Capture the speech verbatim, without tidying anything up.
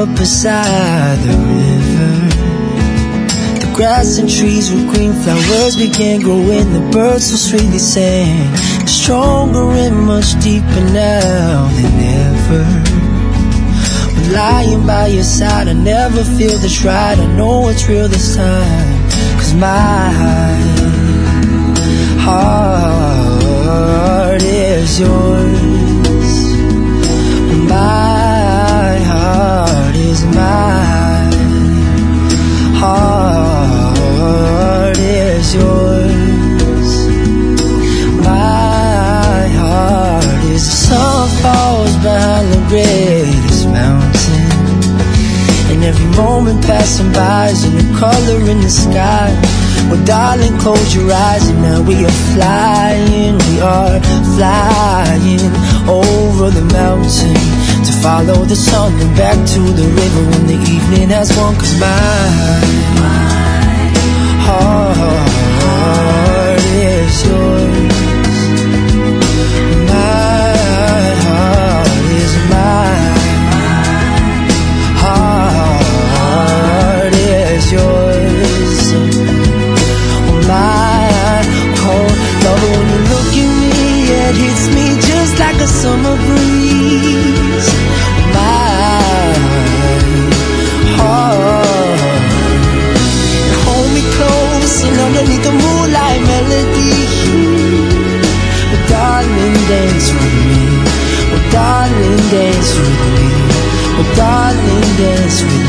up beside the river. The grass and trees with green flowers began growing. The birds so sweetly sang, stronger and much deeper now than ever. When lying by your side, I never feel this right. I know it's real this time, 'cause my heart is yours. My heart is mine. Heart is yours. My heart is. The sun falls behind the greatest mountain, and every moment passing by is a new color in the sky. Well, darling, close your eyes, and now we are flying. We are flying over the mountain to follow the sun and back to the river when the evening has gone. 'Cause my heart is yours. My heart is mine. Heart is yours. My cold love, when you look at me, it hits me just like a summer breeze. My heart, you hold me close and underneath the moonlight melody. Well, darling, dance with me. Well, darling, dance with me. Well, darling, dance with me.